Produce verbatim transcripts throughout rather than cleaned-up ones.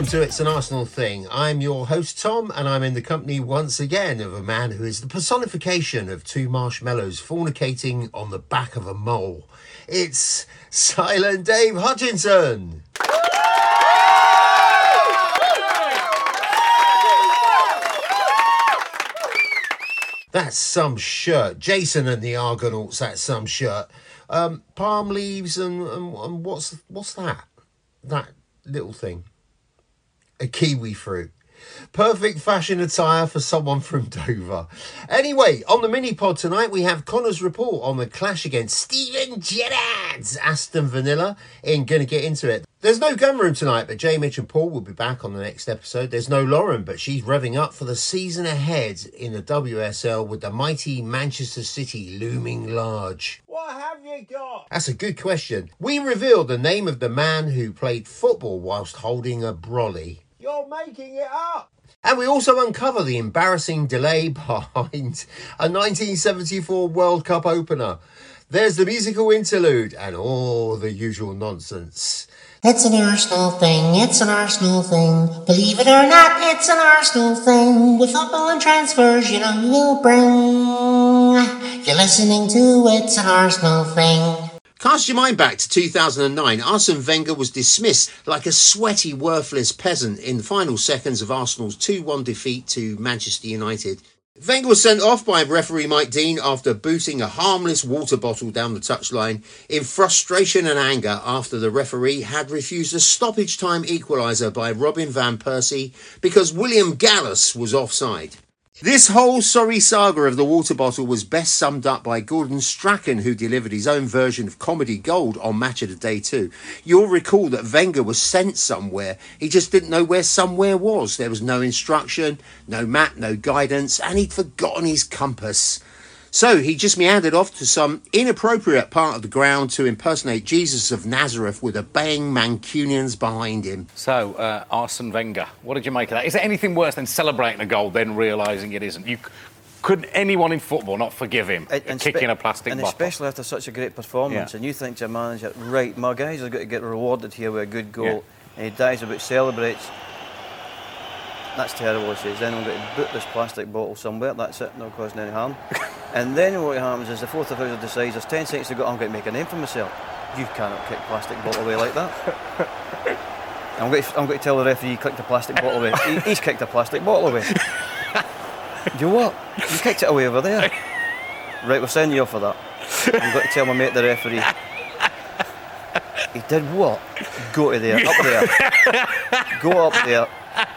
Welcome to It's an Arsenal Thing. I'm your host, Tom, and I'm in the company once again of a man who is the personification of two marshmallows fornicating on the back of a mole. It's Silent Dave Hutchinson. That's some shirt. Jason and the Argonauts, that's some shirt. Um, palm leaves and, and, and what's what's that? That little thing. A kiwi fruit. Perfect fashion attire for someone from Dover. Anyway, on the mini-pod tonight, we have Connor's report on the clash against Steven Gerrard's Aston Villa. Ain't going to get into it. There's no gun room tonight, but Jay, Mitch and Paul will be back on the next episode. There's no Lauren, but she's revving up for the season ahead in the W S L with the mighty Manchester City looming large. What have you got? That's a good question. We reveal the name of the man who played football whilst holding a brolly. You're making it up! And we also uncover the embarrassing delay behind a nineteen seventy-four World Cup opener. There's the musical interlude and all the usual nonsense. It's an Arsenal thing, it's an Arsenal thing. Believe it or not, it's an Arsenal thing. With football and transfers, you know we'll bring. You're listening to It's an Arsenal thing. Cast your mind back to two thousand nine. Arsene Wenger was dismissed like a sweaty, worthless peasant in the final seconds of Arsenal's two one defeat to Manchester United. Wenger was sent off by referee Mike Dean after booting a harmless water bottle down the touchline in frustration and anger after the referee had refused a stoppage time equaliser by Robin van Persie because William Gallas was offside. This whole sorry saga of the water bottle was best summed up by Gordon Strachan, who delivered his own version of comedy gold on Match of the Day too. You'll recall that Wenger was sent somewhere. He just didn't know where somewhere was. There was no instruction, no map, no guidance, and he'd forgotten his compass. So he just meandered off to some inappropriate part of the ground to impersonate Jesus of Nazareth with a baying Mancunians behind him. So, uh, Arsene Wenger, what did you make of that? Is there anything worse than celebrating a goal, then realising it isn't? You, could anyone in football not forgive him and, and kicking spe- a plastic and bottle? And especially after such a great performance, yeah. And you think to your manager, right, my guys are going to get rewarded here with a good goal, yeah. And he dies about celebrates. That's terrible, he says. Then I'm going to boot this plastic bottle somewhere. That's it, not causing any harm. And then what happens is the fourth official decides there's ten seconds to go. I'm going to make a name for myself. You cannot kick plastic bottle away like that. I'm going to, I'm going to tell the referee he kicked a plastic bottle away. He, he's kicked a plastic bottle away. Do you know what? You kicked it away over there. Right, we're sending you off for that. I'm going to tell my mate the referee. He did what? Go to there, up there. Go up there.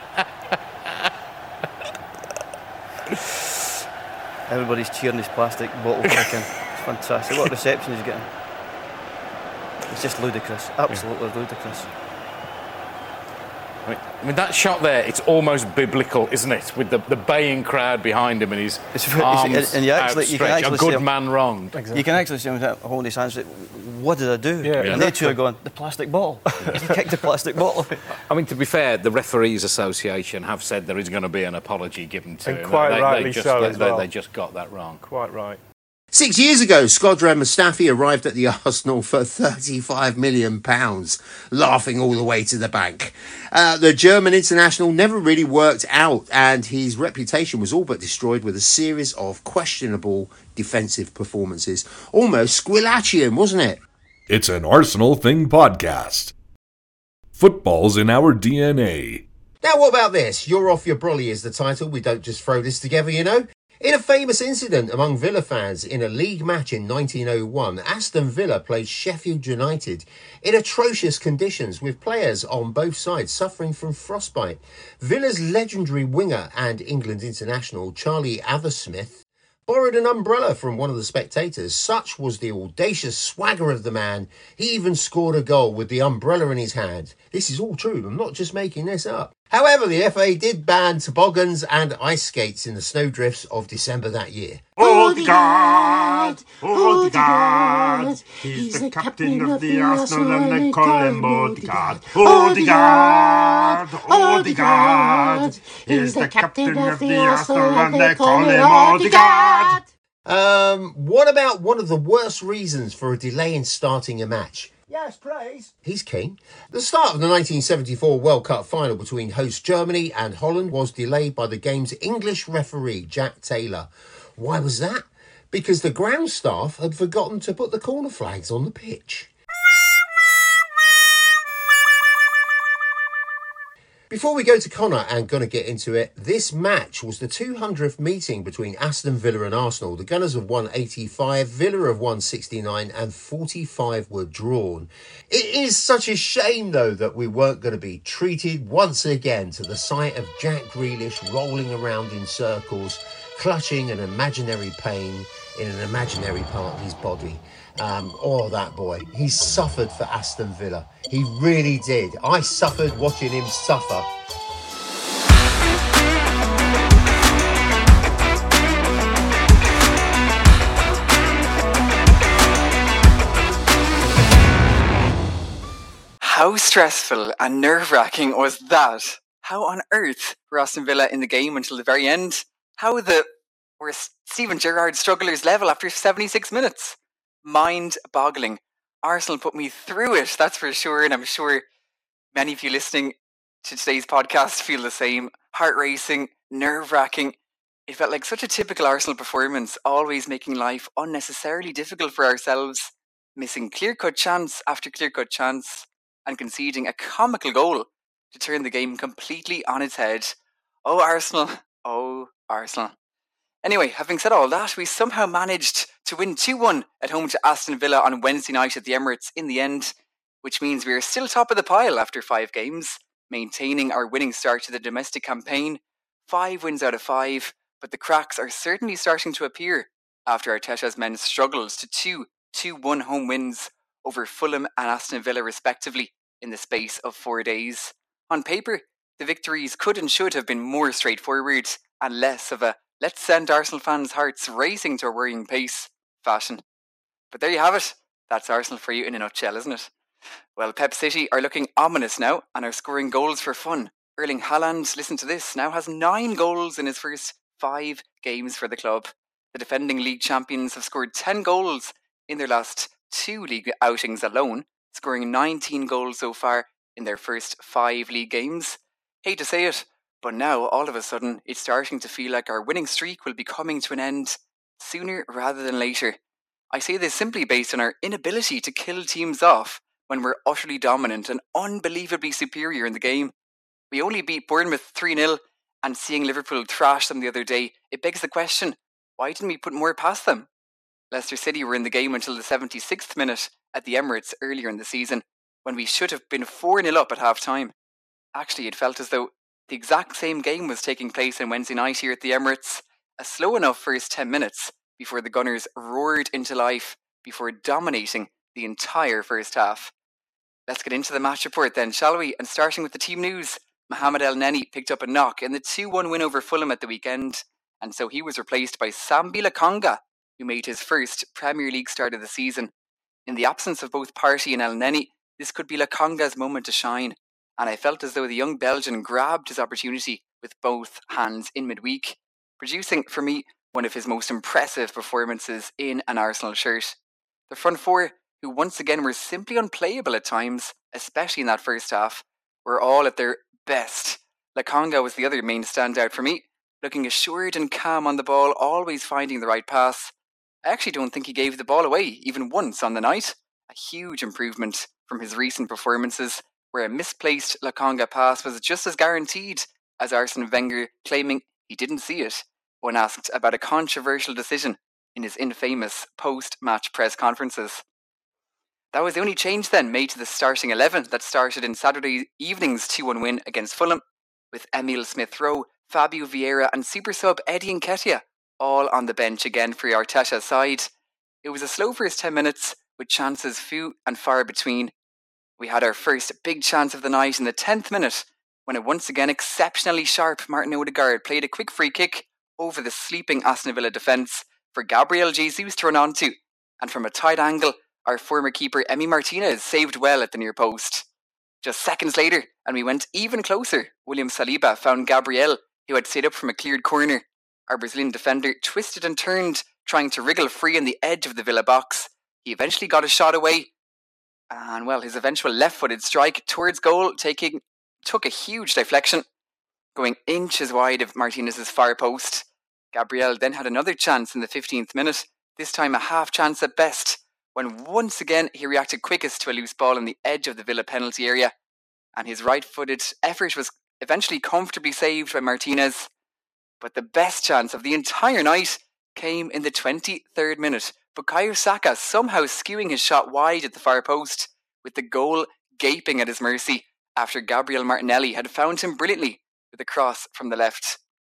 Everybody's cheering his plastic bottle kicking. It's fantastic. What reception he's getting. It's just ludicrous. Absolutely yeah. ludicrous. I mean, I mean, that shot there, it's almost biblical, isn't it? With the, the baying crowd behind him and his it's, arms it's, and you actually, you can actually a good him, man wronged. Exactly. You can actually see him holding his hands and say, what did I do? Yeah, and they two are going, the plastic bottle. He kicked the plastic bottle. I mean, to be fair, the Referees Association have said there is going to be an apology given to and him. Quite they, rightly they just, so they, as well. They just got that wrong. Quite right. Six years ago, Shkodran Mustafi arrived at the Arsenal for thirty-five million pounds, laughing all the way to the bank. Uh, the German international never really worked out, and his reputation was all but destroyed with a series of questionable defensive performances. Almost Squillacian, wasn't it? It's an Arsenal Thing podcast. Football's in our D N A. Now, what about this? You're off your brolly is the title. We don't just throw this together, you know. In a famous incident among Villa fans in a league match in nineteen oh one, Aston Villa played Sheffield United in atrocious conditions with players on both sides suffering from frostbite. Villa's legendary winger and England international Charlie Athersmith borrowed an umbrella from one of the spectators. Such was the audacious swagger of the man, he even scored a goal with the umbrella in his hand. This is all true, I'm not just making this up. However, the F A did ban toboggans and ice skates in the snowdrifts of December that year. Odegaard, Odegaard, he's the captain of the Arsenal and they call him Odegaard. Odegaard, Odegaard, he's the captain of the Arsenal and they call him Odegaard. Um, what about one of the worst reasons for a delay in starting a match? Yes, please. He's keen. The start of the nineteen seventy-four World Cup final between host Germany and Holland was delayed by the game's English referee, Jack Taylor. Why was that? Because the ground staff had forgotten to put the corner flags on the pitch. Before we go to Connor and going to get into it, this match was the two hundredth meeting between Aston Villa and Arsenal. The Gunners have won eighty-five, Villa have won sixty-nine, and forty-five were drawn. It is such a shame, though, that we weren't going to be treated once again to the sight of Jack Grealish rolling around in circles, clutching an imaginary pain in an imaginary part of his body. Um, oh, that boy. He suffered for Aston Villa. He really did. I suffered watching him suffer. How stressful and nerve-wracking was that? How on earth were Aston Villa in the game until the very end? How the were Steven Gerrard strugglers level after seventy-six minutes? Mind-boggling. Arsenal put me through it, that's for sure, and I'm sure many of you listening to today's podcast feel the same. Heart-racing, nerve-wracking. It felt like such a typical Arsenal performance, always making life unnecessarily difficult for ourselves, missing clear-cut chance after clear-cut chance, and conceding a comical goal to turn the game completely on its head. Oh, Arsenal. Oh, Arsenal. Anyway, having said all that, we somehow managed to win two one at home to Aston Villa on Wednesday night at the Emirates in the end, which means we are still top of the pile after five games, maintaining our winning start to the domestic campaign. Five wins out of five, but the cracks are certainly starting to appear after Arteta's men struggled to two two one home wins over Fulham and Aston Villa respectively in the space of four days. On paper, the victories could and should have been more straightforward and less of a let's send Arsenal fans' hearts racing to a worrying pace fashion. But there you have it. That's Arsenal for you in a nutshell, isn't it? Well, Pep City are looking ominous now and are scoring goals for fun. Erling Haaland, listen to this, now has nine goals in his first five games for the club. The defending league champions have scored ten goals in their last two league outings alone, scoring nineteen goals so far in their first five league games. Hate to say it, but now, all of a sudden, it's starting to feel like our winning streak will be coming to an end sooner rather than later. I say this simply based on our inability to kill teams off when we're utterly dominant and unbelievably superior in the game. We only beat Bournemouth three nil, and seeing Liverpool thrash them the other day, it begs the question, why didn't we put more past them? Leicester City were in the game until the seventy-sixth minute at the Emirates earlier in the season, when we should have been four nil up at half-time. Actually, it felt as though the exact same game was taking place on Wednesday night here at the Emirates. A slow enough first ten minutes before the Gunners roared into life before dominating the entire first half. Let's get into the match report then, shall we? And starting with the team news, Mohamed El Neni picked up a knock in the two one win over Fulham at the weekend, and so he was replaced by Sambi Lokonga, who made his first Premier League start of the season. In the absence of both Partey and El Neni, this could be Lokonga's moment to shine, and I felt as though the young Belgian grabbed his opportunity with both hands in midweek, producing for me one of his most impressive performances in an Arsenal shirt. The front four, who once again were simply unplayable at times, especially in that first half, were all at their best. Lokonga was the other main standout for me, looking assured and calm on the ball, always finding the right pass. I actually don't think he gave the ball away even once on the night, a huge improvement from his recent performances, where a misplaced Lokonga pass was just as guaranteed as Arsene Wenger claiming he didn't see it when asked about a controversial decision in his infamous post-match press conferences. That was the only change then made to the starting eleven that started in Saturday evening's two one win against Fulham, with Emile Smith-Rowe, Fabio Vieira and super sub Eddie Nketiah all on the bench again for Arteta's side. It was a slow first ten minutes, with chances few and far between. We had our first big chance of the night in the tenth minute, when a once again exceptionally sharp Martin Odegaard played a quick free kick over the sleeping Aston Villa defence for Gabriel Jesus to run onto, and from a tight angle, our former keeper Emi Martinez saved well at the near post. Just seconds later, and we went even closer, William Saliba found Gabriel, who had stayed up from a cleared corner. Our Brazilian defender twisted and turned, trying to wriggle free on the edge of the Villa box. He eventually got a shot away, And well, his eventual left-footed strike towards goal taking took a huge deflection, going inches wide of Martinez's far post. Gabriel then had another chance in the fifteenth minute, this time a half chance at best, when once again he reacted quickest to a loose ball on the edge of the Villa penalty area, and his right-footed effort was eventually comfortably saved by Martinez. But the best chance of the entire night came in the twenty-third minute, Bukayo Saka somehow skewing his shot wide at the far post, with the goal gaping at his mercy after Gabriel Martinelli had found him brilliantly with a cross from the left.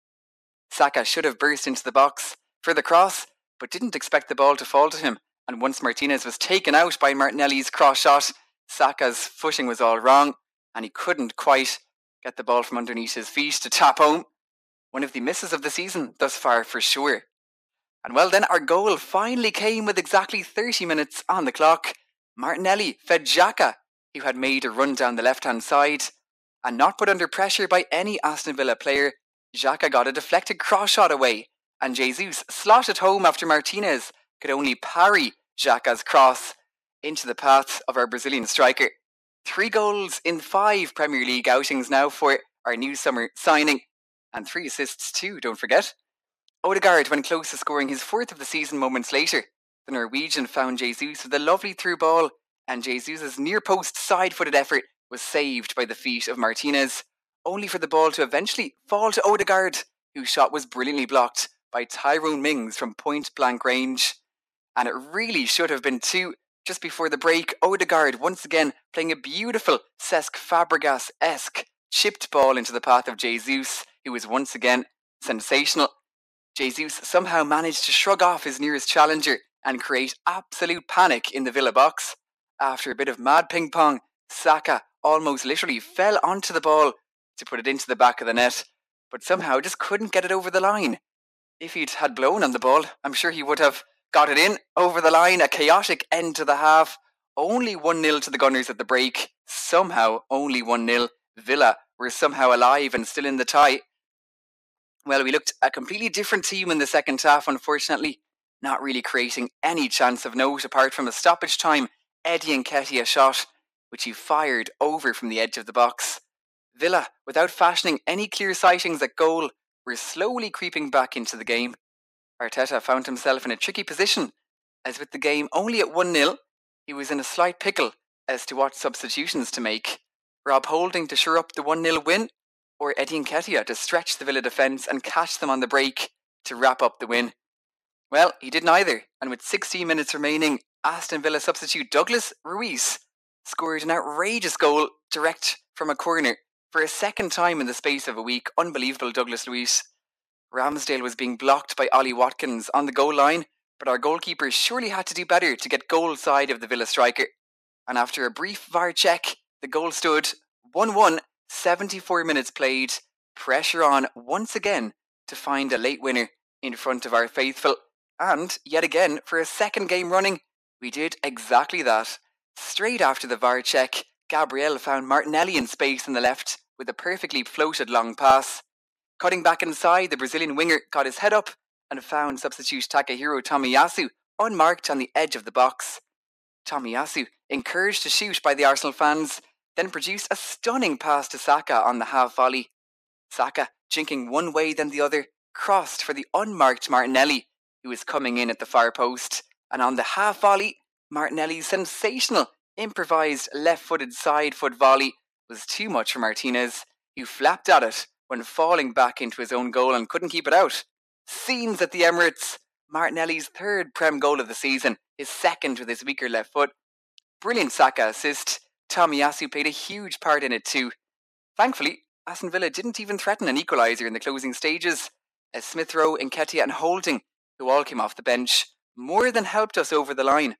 Saka should have burst into the box for the cross, but didn't expect the ball to fall to him, and once Martinez was taken out by Martinelli's cross shot, Saka's footing was all wrong, and he couldn't quite get the ball from underneath his feet to tap home. One of the misses of the season thus far for sure. And well then, our goal finally came with exactly thirty minutes on the clock. Martinelli fed Xhaka, who had made a run down the left-hand side, and not put under pressure by any Aston Villa player, Xhaka got a deflected cross shot away, and Jesus slotted home after Martinez could only parry Xhaka's cross into the path of our Brazilian striker. Three goals in five Premier League outings now for our new summer signing, and three assists too, don't forget. Odegaard went close to scoring his fourth of the season moments later. The Norwegian found Jesus with a lovely through ball, and Jesus' near-post side-footed effort was saved by the feet of Martinez, only for the ball to eventually fall to Odegaard, whose shot was brilliantly blocked by Tyrone Mings from point-blank range. And it really should have been two. Just before the break, Odegaard once again playing a beautiful Cesc Fabregas-esque chipped ball into the path of Jesus, who was once again sensational. Jesus somehow managed to shrug off his nearest challenger and create absolute panic in the Villa box. After a bit of mad ping-pong, Saka almost literally fell onto the ball to put it into the back of the net, but somehow just couldn't get it over the line. If he'd had blown on the ball, I'm sure he would have got it in over the line. A chaotic end to the half. Only one nil to the Gunners at the break. Somehow only one nil. Villa were somehow alive and still in the tie. Well, we looked a completely different team in the second half, unfortunately. Not really creating any chance of note apart from a stoppage time Eddie Nketiah shot, which he fired over from the edge of the box. Villa, without fashioning any clear sightings at goal, were slowly creeping back into the game. Arteta found himself in a tricky position, as with the game only at one nil, he was in a slight pickle as to what substitutions to make. Rob Holding to shore up the one nil win, or Eddie Nketiah to stretch the Villa defence and catch them on the break to wrap up the win. Well, he did neither, and with sixteen minutes remaining, Aston Villa substitute Douglas Luiz scored an outrageous goal direct from a corner for a second time in the space of a week. Unbelievable Douglas Luiz. Ramsdale was being blocked by Ollie Watkins on the goal line, but our goalkeeper surely had to do better to get goal side of the Villa striker. And after a brief V A R check, the goal stood one one, seventy-four minutes played, pressure on once again to find a late winner in front of our faithful. And yet again, for a second game running, we did exactly that. Straight after the V A R check, Gabriel found Martinelli in space on the left with a perfectly floated long pass. Cutting back inside, the Brazilian winger got his head up and found substitute Takahiro Tomiyasu unmarked on the edge of the box. Tomiyasu, encouraged to shoot by the Arsenal fans, then produced a stunning pass to Saka on the half volley. Saka, jinking one way then the other, crossed for the unmarked Martinelli, who was coming in at the far post, and on the half volley, Martinelli's sensational improvised left-footed side-foot volley was too much for Martinez, who flapped at it when falling back into his own goal and couldn't keep it out. Scenes at the Emirates. Martinelli's third Prem goal of the season, his second with his weaker left foot. Brilliant Saka assist. Tomiyasu played a huge part in it too. Thankfully, Aston Villa didn't even threaten an equaliser in the closing stages, as Smith Rowe, Nketiah and Holding, who all came off the bench, more than helped us over the line.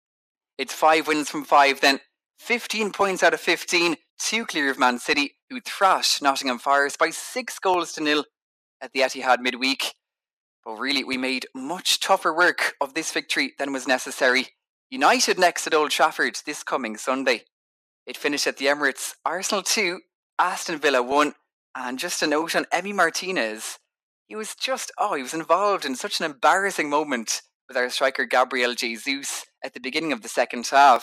It's five wins from five then, fifteen points out of fifteen, two clear of Man City, who thrashed Nottingham Forest by six goals to nil at the Etihad midweek. But really, we made much tougher work of this victory than was necessary. United next at Old Trafford this coming Sunday. It finished at the Emirates, Arsenal two, Aston Villa one, and just a note on Emi Martinez. He was just, oh, he was involved in such an embarrassing moment with our striker Gabriel Jesus at the beginning of the second half.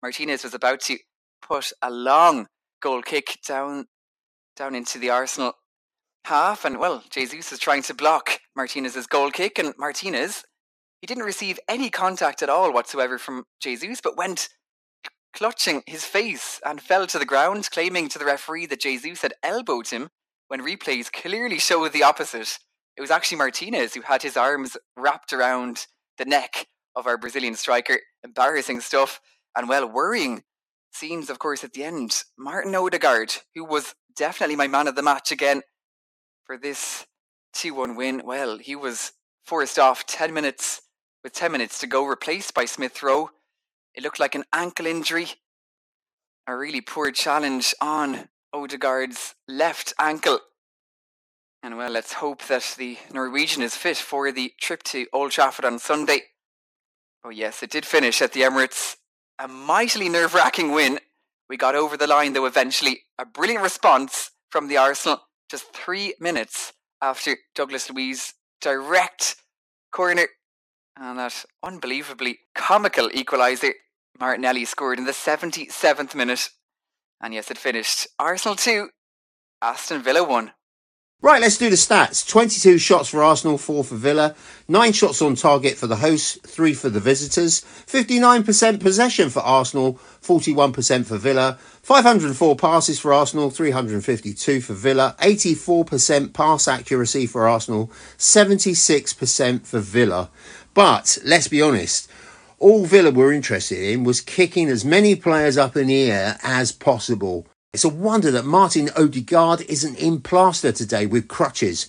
Martinez was about to put a long goal kick down down into the Arsenal half, and well, Jesus is trying to block Martinez's goal kick, and Martinez, he didn't receive any contact at all whatsoever from Jesus, but went clutching his face and fell to the ground, claiming to the referee that Jesus had elbowed him, when replays clearly showed the opposite. It was actually Martinez who had his arms wrapped around the neck of our Brazilian striker. Embarrassing stuff, and well, worrying scenes, of course, at the end. Martin Odegaard, who was definitely my man of the match again for this two one win, well, he was forced off ten minutes with ten minutes to go, replaced by Smith Rowe. It looked like an ankle injury. A really poor challenge on Odegaard's left ankle. And well, let's hope that the Norwegian is fit for the trip to Old Trafford on Sunday. Oh yes, it did finish at the Emirates. A mightily nerve-wracking win. We got over the line though eventually. A brilliant response from the Arsenal just three minutes after Douglas Luiz's direct corner. And that unbelievably comical equaliser Martinelli scored in the seventy-seventh minute. And yes, it finished Arsenal two, Aston Villa one. Right, let's do the stats. twenty-two shots for Arsenal, four for Villa. nine shots on target for the hosts, three for the visitors. fifty-nine percent possession for Arsenal, forty-one percent for Villa. five hundred four passes for Arsenal, three hundred fifty-two for Villa. eighty-four percent pass accuracy for Arsenal, seventy-six percent for Villa. But, let's be honest, all Villa were interested in was kicking as many players up in the air as possible. It's a wonder that Martin Odegaard isn't in plaster today with crutches.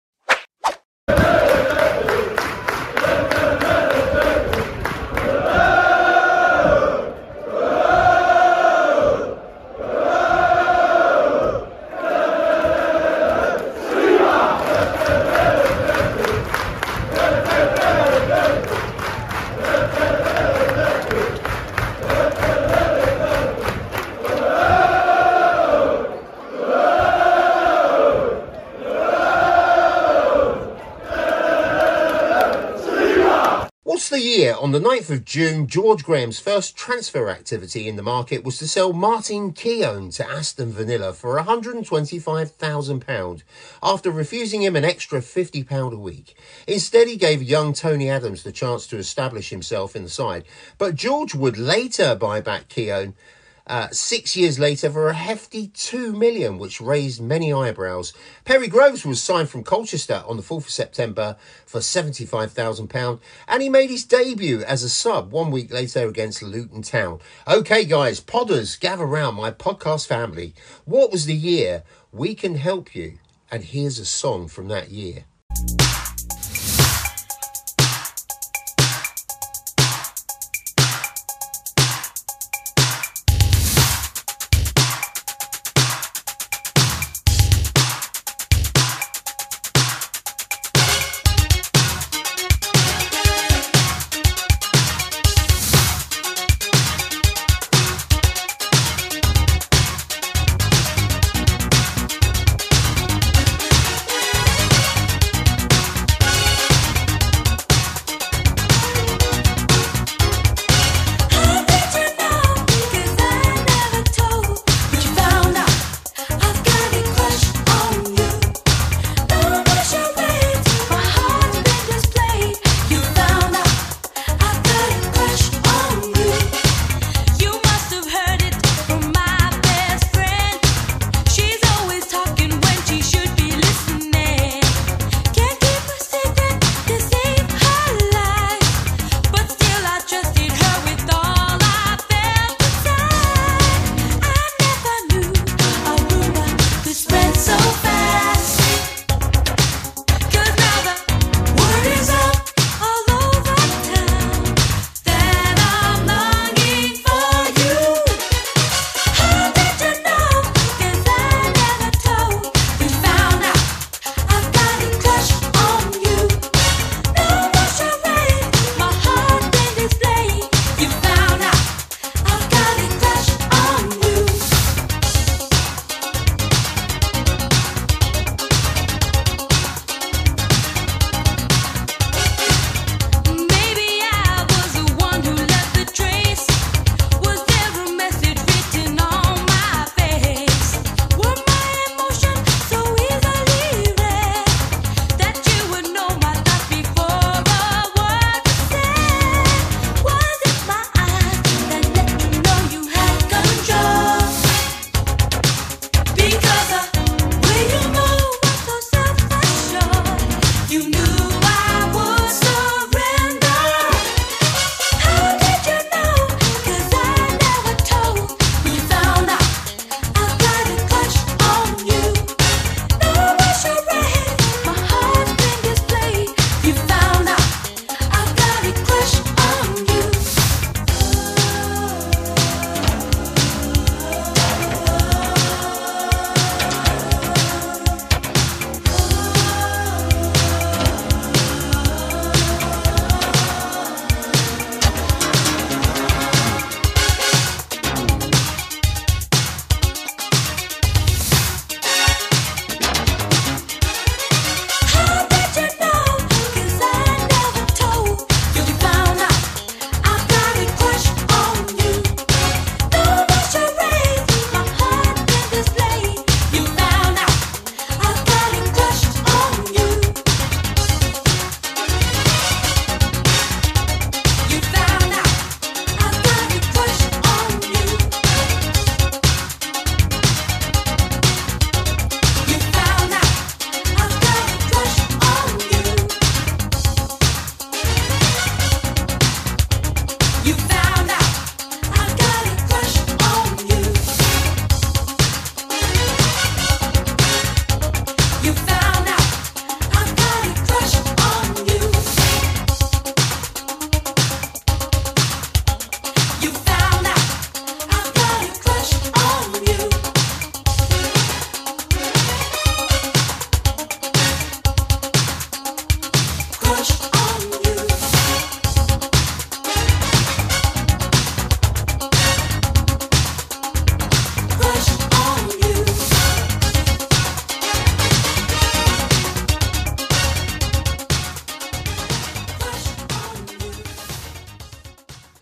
The year, on the ninth of June, George Graham's first transfer activity in the market was to sell Martin Keown to Aston Villa for one hundred twenty-five thousand pounds after refusing him an extra fifty pounds a week. Instead, he gave young Tony Adams the chance to establish himself in the side, but George would later buy back Keown Uh, six years later for a hefty two million pounds, which raised many eyebrows. Perry Groves was signed from Colchester on the fourth of September for seventy-five thousand pounds, and he made his debut as a sub one week later against Luton Town. Okay, guys, podders, gather round, my podcast family. What was the year? We can help you. And here's a song from that year.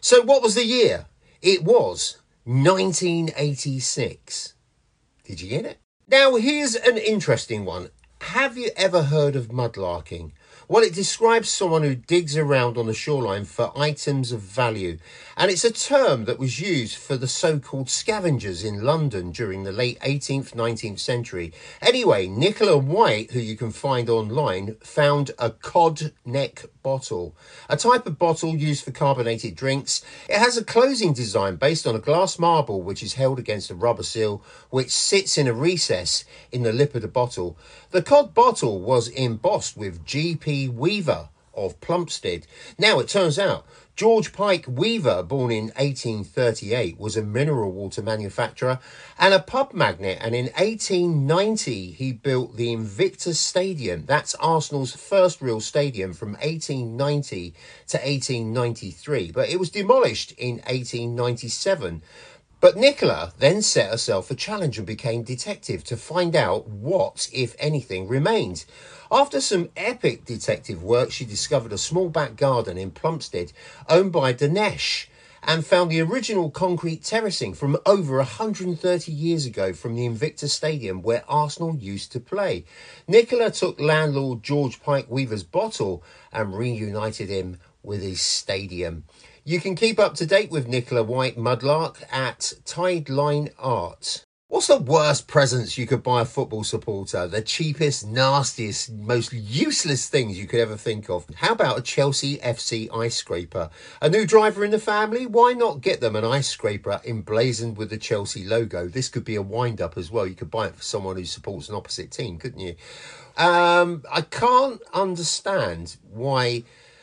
So what was the year? It was nineteen eighty-six. Did you get it? Now, here's an interesting one. Have you ever heard of mudlarking? Well, it describes someone who digs around on the shoreline for items of value. And it's a term that was used for the so-called scavengers in London during the late eighteenth, nineteenth century. Anyway, Nicola White, who you can find online, found a cod neck bottle, a type of bottle used for carbonated drinks. It has a closing design based on a glass marble which is held against a rubber seal which sits in a recess in the lip of the bottle. The cod bottle was embossed with G P Weaver of Plumstead. Now, it turns out George Pike Weaver, born in eighteen thirty-eight, was a mineral water manufacturer and a pub magnate, and in eighteen ninety he built the Invictus Stadium. That's Arsenal's first real stadium from eighteen ninety to eighteen ninety-three, but it was demolished in eighteen ninety-seven. But Nicola then set herself a challenge and became detective to find out what, if anything, remained. After some epic detective work, she discovered a small back garden in Plumstead owned by Dinesh and found the original concrete terracing from over one hundred thirty years ago from the Invictus Stadium where Arsenal used to play. Nicola took landlord George Pike Weaver's bottle and reunited him with his stadium. You can keep up to date with Nicola White Mudlark at Tideline Art. What's the worst presents you could buy a football supporter? The cheapest, nastiest, most useless things you could ever think of. How about a Chelsea F C ice scraper? A new driver in the family? Why not get them an ice scraper emblazoned with the Chelsea logo? This could be a wind-up as well. You could buy it for someone who supports an opposite team, couldn't you? Um, I can't understand why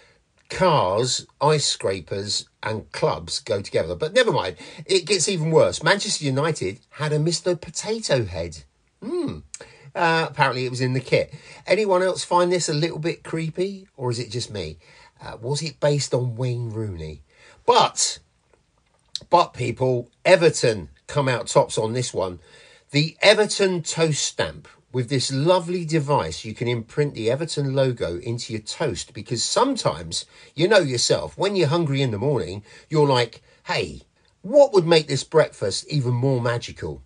cars, ice scrapers and clubs go together. But never mind, it gets even worse. Manchester United had a Mister Potato Head. Hmm. Uh, apparently it was in the kit. Anyone else find this a little bit creepy? Or is it just me? Uh, was it based on Wayne Rooney? But, but people, Everton come out tops on this one. The Everton toast stamp. With this lovely device, you can imprint the Everton logo into your toast, because sometimes, you know yourself, when you're hungry in the morning, you're like, hey, what would make this breakfast even more magical?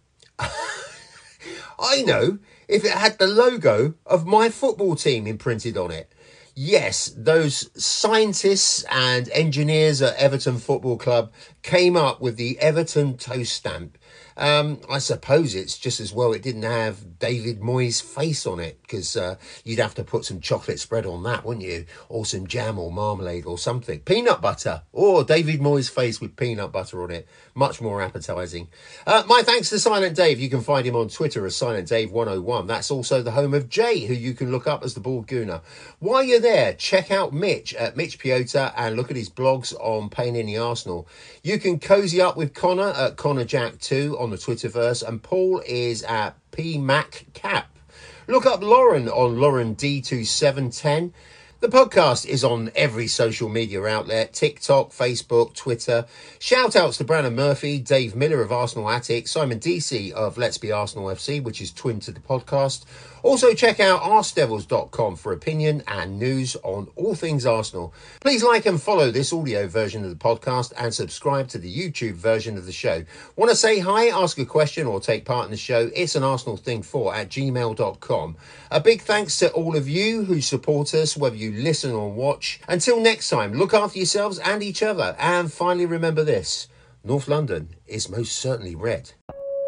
I know, if it had the logo of my football team imprinted on it. Yes, those scientists and engineers at Everton Football Club came up with the Everton toast stamp. Um, I suppose it's just as well it didn't have David Moyes' face on it, because uh, you'd have to put some chocolate spread on that, wouldn't you? Or some jam or marmalade or something. Peanut butter. Or David Moyes' face with peanut butter on it. Much more appetising. Uh, my thanks to Silent Dave. You can find him on Twitter as Silent Dave one oh one. That's also the home of Jay, who you can look up as the Bald Gooner. While you're there, check out Mitch at Mitch Piota and look at his blogs on Pain in the Arsenal. You can cozy up with Connor at Connor Jack two on the Twitterverse, and Paul is at P Mac Cap. Look up Lauren on Lauren D two seven one oh. The podcast is on every social media outlet, TikTok, Facebook, Twitter. Shout outs to Brandon Murphy, Dave Miller of Arsenal Attic, Simon Deasy of Let's Be Arsenal F C, which is twin to the podcast. Also check out arse devils dot com for opinion and news on all things Arsenal. Please like and follow this audio version of the podcast and subscribe to the YouTube version of the show. Want to say hi, ask a question or take part in the show? It's an Arsenal thing four at gmail dot com. A big thanks to all of you who support us, whether you listen or watch. Until next time, look after yourselves and each other. And finally, remember this: North London is most certainly red.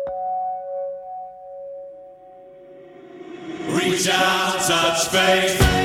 Reach out, touch faith.